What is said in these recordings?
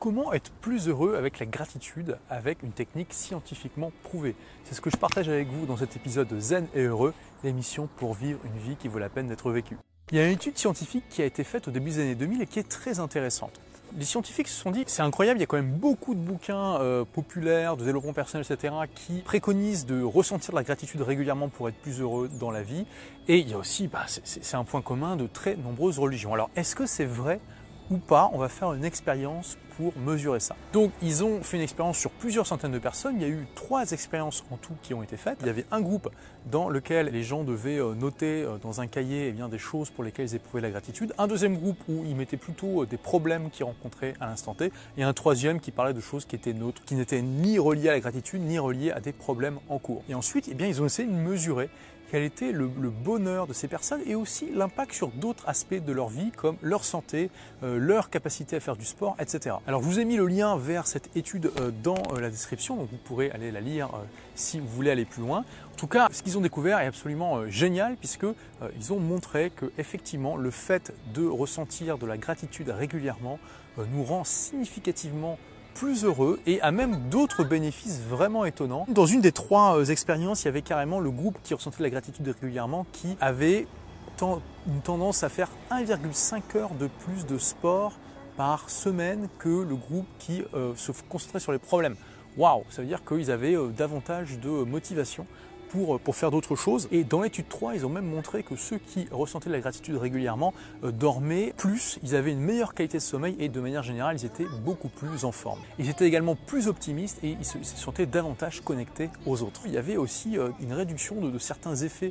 Comment être plus heureux avec la gratitude, avec une technique scientifiquement prouvée? C'est ce que je partage avec vous dans cet épisode de Zen et Heureux, l'émission pour vivre une vie qui vaut la peine d'être vécue. Il y a une étude scientifique qui a été faite au début des années 2000 et qui est très intéressante. Les scientifiques se sont dit, c'est incroyable, il y a quand même beaucoup de bouquins populaires, de développement personnel, etc., qui préconisent de ressentir de la gratitude régulièrement pour être plus heureux dans la vie. Et il y a aussi, c'est un point commun de très nombreuses religions. Alors, est-ce que c'est vrai ou pas? On va faire une expérience pour mesurer ça. Donc ils ont fait une expérience sur plusieurs centaines de personnes. Il y a eu 3 expériences en tout qui ont été faites. Il y avait un groupe dans lequel les gens devaient noter dans un cahier des choses pour lesquelles ils éprouvaient la gratitude. Un deuxième groupe où ils mettaient plutôt des problèmes qu'ils rencontraient à l'instant T. Et un troisième qui parlait de choses qui étaient neutres, qui n'étaient ni reliées à la gratitude, ni reliées à des problèmes en cours. Et ensuite, ils ont essayé de mesurer quel était le bonheur de ces personnes et aussi l'impact sur d'autres aspects de leur vie comme leur santé, leur capacité à faire du sport, etc. Alors je vous ai mis le lien vers cette étude dans la description, donc vous pourrez aller la lire si vous voulez aller plus loin. En tout cas, ce qu'ils ont découvert est absolument génial puisque ils ont montré que effectivement le fait de ressentir de la gratitude régulièrement nous rend significativement plus heureux et a même d'autres bénéfices vraiment étonnants. Dans une des 3 expériences, il y avait carrément le groupe qui ressentait de la gratitude régulièrement qui avait une tendance à faire 1,5 heures de plus de sport par semaine que le groupe qui se concentrait sur les problèmes. Waouh, ça veut dire qu'ils avaient davantage de motivation pour faire d'autres choses. Et dans l'étude 3, ils ont même montré que ceux qui ressentaient de la gratitude régulièrement dormaient plus, ils avaient une meilleure qualité de sommeil et de manière générale, ils étaient beaucoup plus en forme. Ils étaient également plus optimistes et ils se sentaient davantage connectés aux autres. Il y avait aussi une réduction de certains effets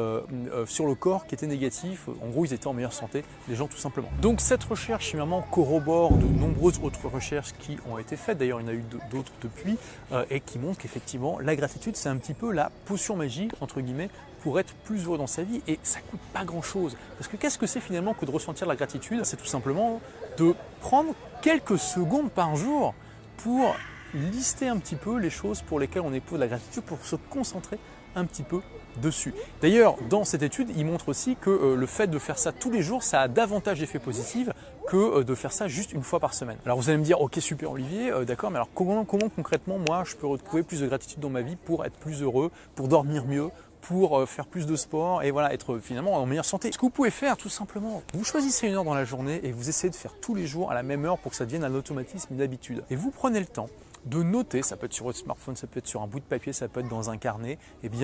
sur le corps qui étaient négatifs. En gros, ils étaient en meilleure santé, les gens tout simplement. Donc cette recherche finalement corrobore de nombreuses autres recherches qui ont été faites. D'ailleurs, il y en a eu d'autres depuis et qui montrent qu'effectivement, la gratitude, c'est un petit peu la potion magique, entre guillemets, pour être plus heureux dans sa vie et ça coûte pas grand chose. Parce que qu'est-ce que c'est finalement que de ressentir la gratitude? C'est tout simplement de prendre quelques secondes par jour pour lister un petit peu les choses pour lesquelles on éprouve de la gratitude, pour se concentrer un petit peu dessus. D'ailleurs, dans cette étude, il montre aussi que le fait de faire ça tous les jours, ça a davantage d'effets positifs que de faire ça juste une fois par semaine. Alors vous allez me dire, ok super Olivier, d'accord, mais alors comment concrètement moi je peux retrouver plus de gratitude dans ma vie pour être plus heureux, pour dormir mieux, pour faire plus de sport et voilà, être finalement en meilleure santé? Ce que vous pouvez faire tout simplement, vous choisissez une heure dans la journée et vous essayez de faire tous les jours à la même heure pour que ça devienne un automatisme, une habitude. Et vous prenez le temps de noter, ça peut être sur votre smartphone, ça peut être sur un bout de papier, ça peut être dans un carnet,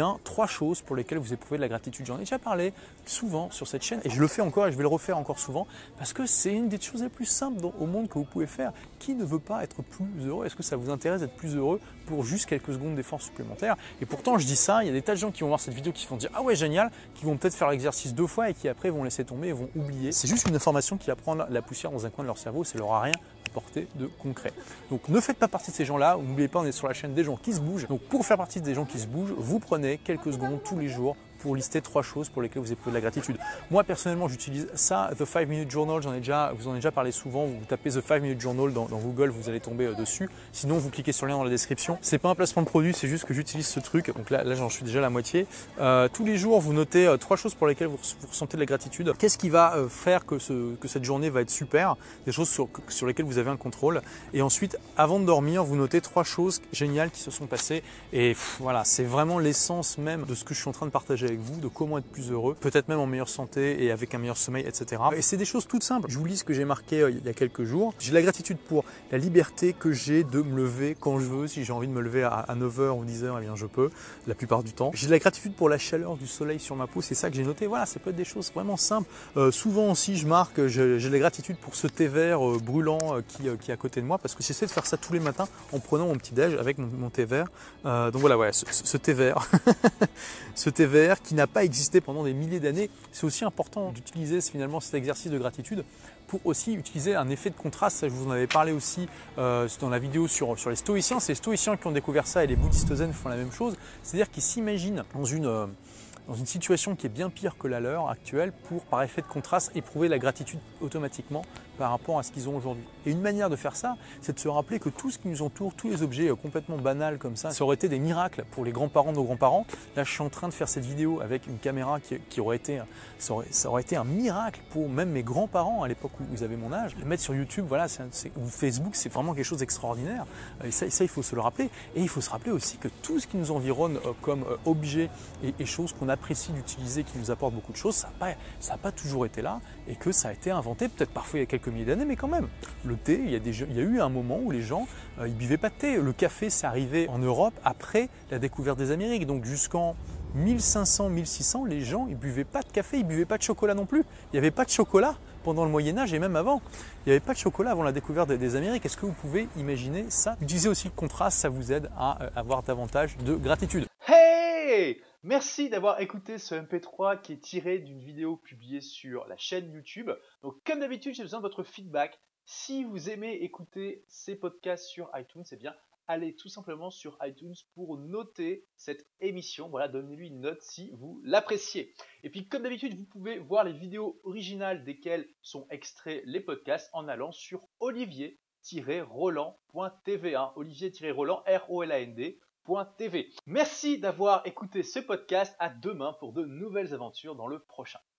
3 choses pour lesquelles vous éprouvez de la gratitude. J'en ai déjà parlé souvent sur cette chaîne et je le fais encore et je vais le refaire encore souvent parce que c'est une des choses les plus simples au monde que vous pouvez faire. Qui ne veut pas être plus heureux? Est-ce que ça vous intéresse d'être plus heureux pour juste quelques secondes d'effort supplémentaires? Et pourtant je dis ça, il y a des tas de gens qui vont voir cette vidéo qui vont dire ah ouais génial, qui vont peut-être faire l'exercice 2 fois et qui après vont laisser tomber et vont oublier. C'est juste une information qui va prendre la poussière dans un coin de leur cerveau, ça leur a rien apporté de concret. Donc ne faites pas partie de ces gens-là, n'oubliez pas on est sur la chaîne des gens qui se bougent. Donc pour faire partie des gens qui se bougent, vous prenez quelques secondes tous les jours pour lister 3 choses pour lesquelles vous éprouvez de la gratitude. Moi personnellement j'utilise ça, The 5 Minute Journal, vous en ai déjà parlé souvent, vous tapez The 5 Minute Journal dans Google, vous allez tomber dessus. Sinon vous cliquez sur le lien dans la description. C'est pas un placement de produit, c'est juste que j'utilise ce truc, donc là j'en suis déjà à la moitié. Tous les jours vous notez 3 choses pour lesquelles vous ressentez de la gratitude. Qu'est-ce qui va faire que cette journée va être super? Des choses sur lesquelles vous avez un contrôle. Et ensuite, avant de dormir, vous notez 3 choses géniales qui se sont passées. Et voilà, c'est vraiment l'essence même de ce que je suis en train de partager avec vous, de comment être plus heureux, peut-être même en meilleure santé et avec un meilleur sommeil, etc. Et c'est des choses toutes simples. Je vous lis ce que j'ai marqué il y a quelques jours. J'ai de la gratitude pour la liberté que j'ai de me lever quand je veux. Si j'ai envie de me lever à 9h ou 10h, eh bien je peux, la plupart du temps. J'ai de la gratitude pour la chaleur du soleil sur ma peau, c'est ça que j'ai noté. Voilà, ça peut être des choses vraiment simples. Souvent aussi, je marque, j'ai de la gratitude pour ce thé vert brûlant qui est à côté de moi parce que j'essaie de faire ça tous les matins en prenant mon petit déj avec mon thé vert. Donc voilà, ouais, ce thé vert, ce thé vert qui n'a pas existé pendant des milliers d'années. C'est aussi important d'utiliser finalement cet exercice de gratitude pour aussi utiliser un effet de contraste. Ça, je vous en avais parlé aussi dans la vidéo sur les stoïciens. C'est les stoïciens qui ont découvert ça et les bouddhistes zen font la même chose. C'est-à-dire qu'ils s'imaginent dans une situation qui est bien pire que la leur actuelle pour, par effet de contraste, éprouver la gratitude automatiquement par rapport à ce qu'ils ont aujourd'hui. Et une manière de faire ça, c'est de se rappeler que tout ce qui nous entoure, tous les objets complètement banals comme ça aurait été des miracles pour les grands-parents de nos grands-parents. Là, je suis en train de faire cette vidéo avec une caméra qui aurait été, ça aurait été un miracle pour même mes grands-parents à l'époque où ils avaient mon âge. Le mettre sur YouTube, voilà, ou Facebook, c'est vraiment quelque chose d'extraordinaire. Et ça, il faut se le rappeler. Et il faut se rappeler aussi que tout ce qui nous environne comme objets et choses qu'on apprécie d'utiliser, qui nous apportent beaucoup de choses, ça n'a pas toujours été là et que ça a été inventé, peut-être parfois il y a quelques milliers d'années, mais quand même. Le thé, il y a eu un moment où les gens ils buvaient pas de thé. Le café, c'est arrivé en Europe après la découverte des Amériques. Donc jusqu'en 1500-1600, les gens ils buvaient pas de café, ils buvaient pas de chocolat non plus. Il n'y avait pas de chocolat pendant le Moyen-Âge et même avant. Il n'y avait pas de chocolat avant la découverte des Amériques. Est-ce que vous pouvez imaginer ça? Utilisez aussi le contraste, ça vous aide à avoir davantage de gratitude. Hey! Merci d'avoir écouté ce MP3 qui est tiré d'une vidéo publiée sur la chaîne YouTube. Donc comme d'habitude, j'ai besoin de votre feedback. Si vous aimez écouter ces podcasts sur iTunes, eh bien allez tout simplement sur iTunes pour noter cette émission. Voilà, donnez-lui une note si vous l'appréciez. Et puis comme d'habitude, vous pouvez voir les vidéos originales desquelles sont extraits les podcasts en allant sur olivier-roland.tv. Olivier-roland, R-O-L-A-N-D. TV. Merci d'avoir écouté ce podcast. À demain pour de nouvelles aventures dans le prochain.